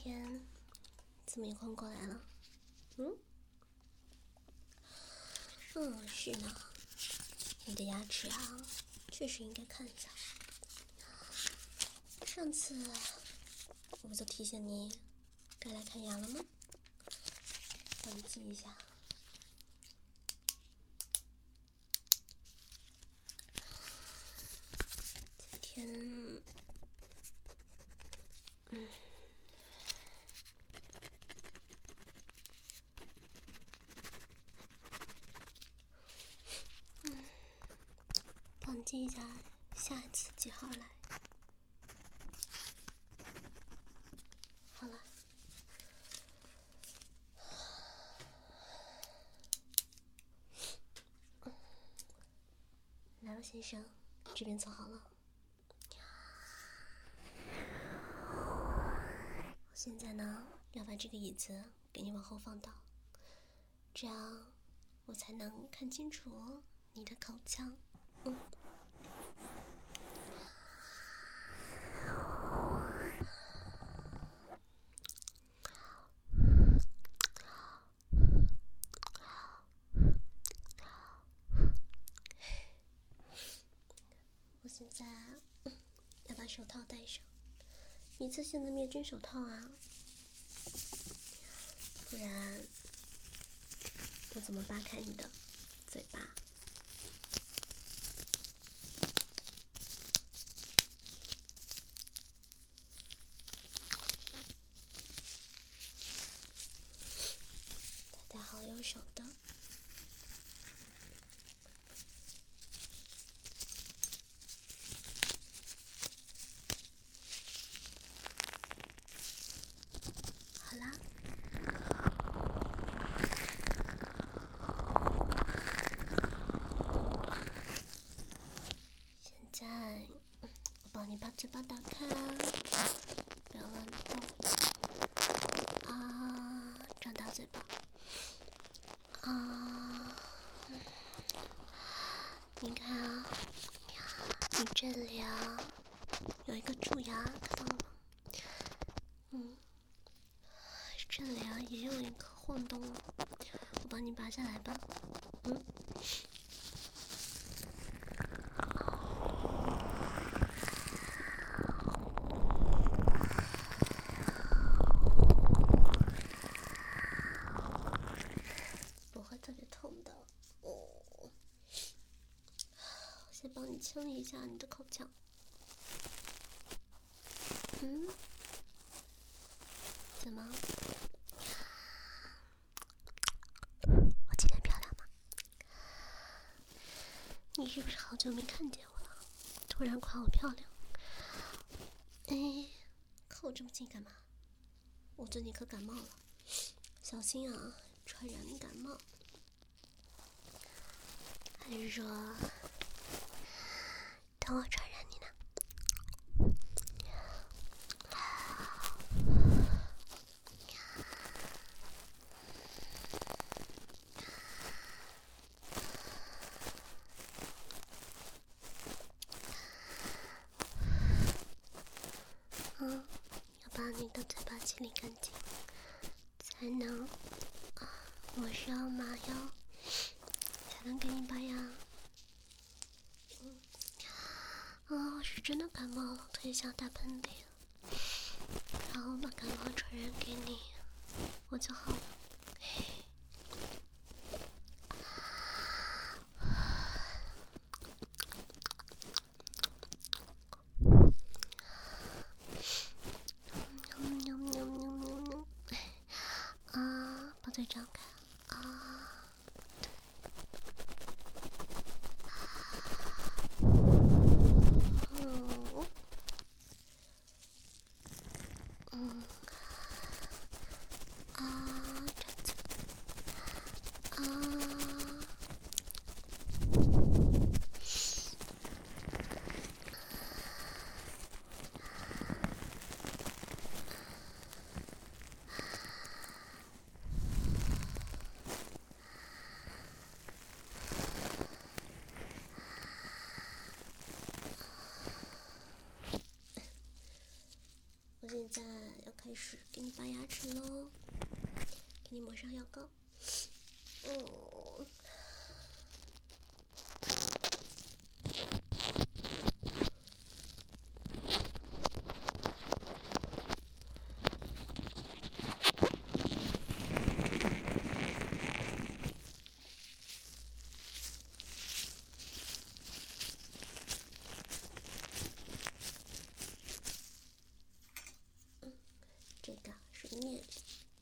天怎么有空过来了？是呢，你的牙齿啊，确实应该看一下。上次我不就提醒你该来看牙了吗？帮你记一下。今天，帮你记一下下一次几号来。好了。来了，先生，这边坐好了。我现在呢，要把这个椅子给你往后放倒，这样我才能看清楚你的口腔。我现在要把手套戴上，一次性的灭菌手套啊，不然我怎么扒开你的嘴巴？戴好右手的。好啦。现在我帮你把嘴巴打开，不要乱动啊！张大嘴巴啊！你看啊，你这里啊有一个蛀牙，看到了吗？这里啊也有一颗晃动了，我帮你拔下来吧。不会特别痛的。我先帮你清理一下你的口腔。怎么？我今天漂亮吗？你是不是好久没看见我了？突然夸我漂亮？靠我这么近干嘛？我最近可感冒了，小心啊，传染感冒。还是说，等我传染你呢？要把你的嘴巴清理干净，才能抹上麻药，才能给你拔牙。我是真的感冒了，特别想打喷嚏，然后把感冒传染给你，我就好了。把嘴张开啊！这样子开始给你拔牙齿喽，给你抹上药膏。这个是镊子，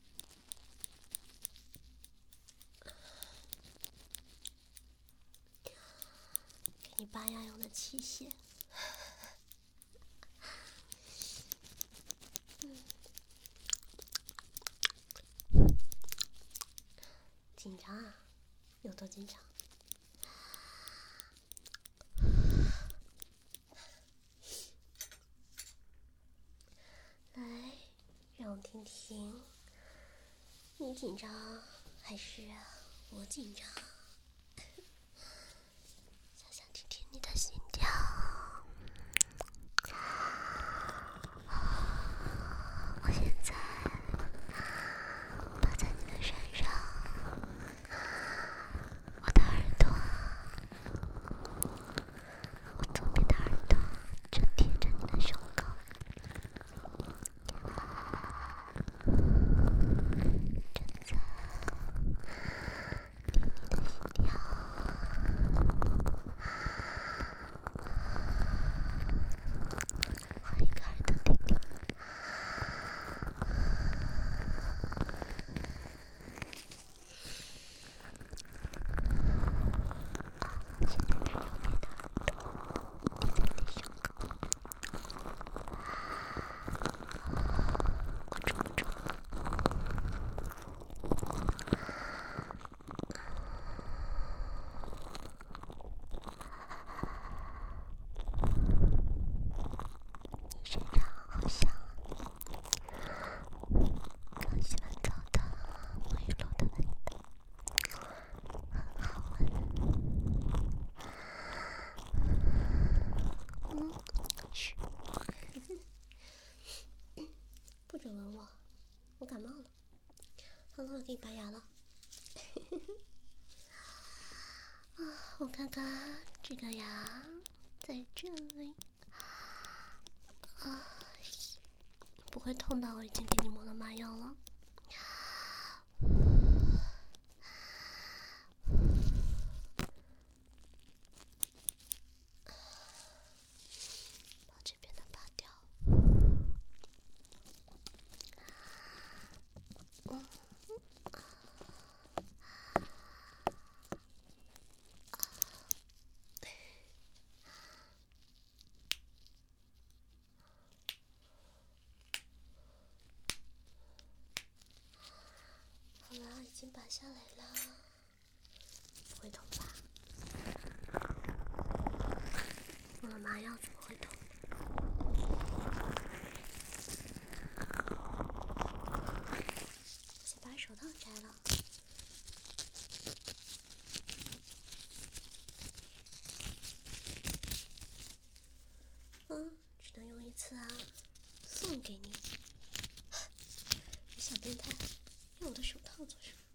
给你拔牙用的器械。紧张啊？有多紧张？来，让我听听，你紧张还是我紧张？想听听你的心跳。我现在趴在你的身上，我的耳朵，我左边的耳朵正贴着你的胸口。不准吻我，我感冒了。好了，我给你拔牙了。我看看这个牙在这里。不会痛吧？我已经给你抹了麻药了。把这边的拔掉。好了，已经拔下来了，不会痛吧？抹了麻药怎么会痛？先把手套摘了。只能用一次啊，送给你。你小变态，要我的手套做什么？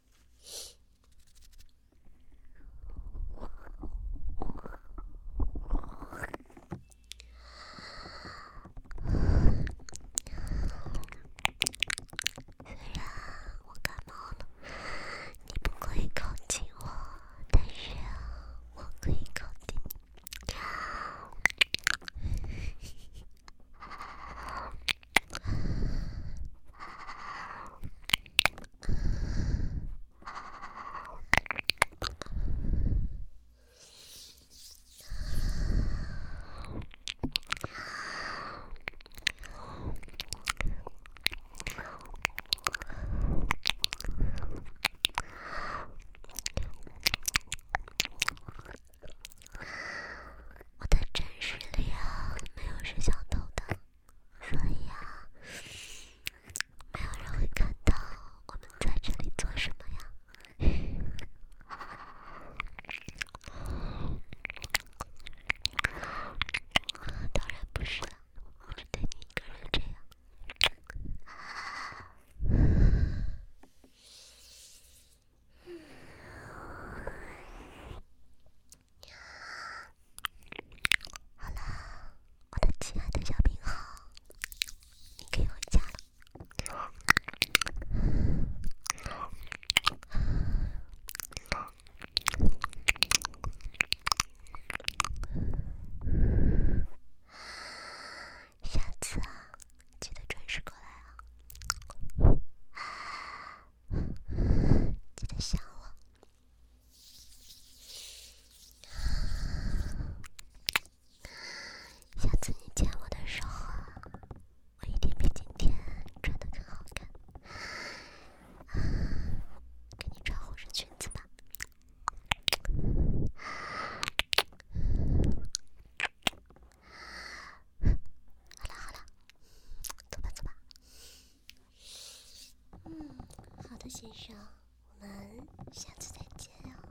先生，我们下次再见哦。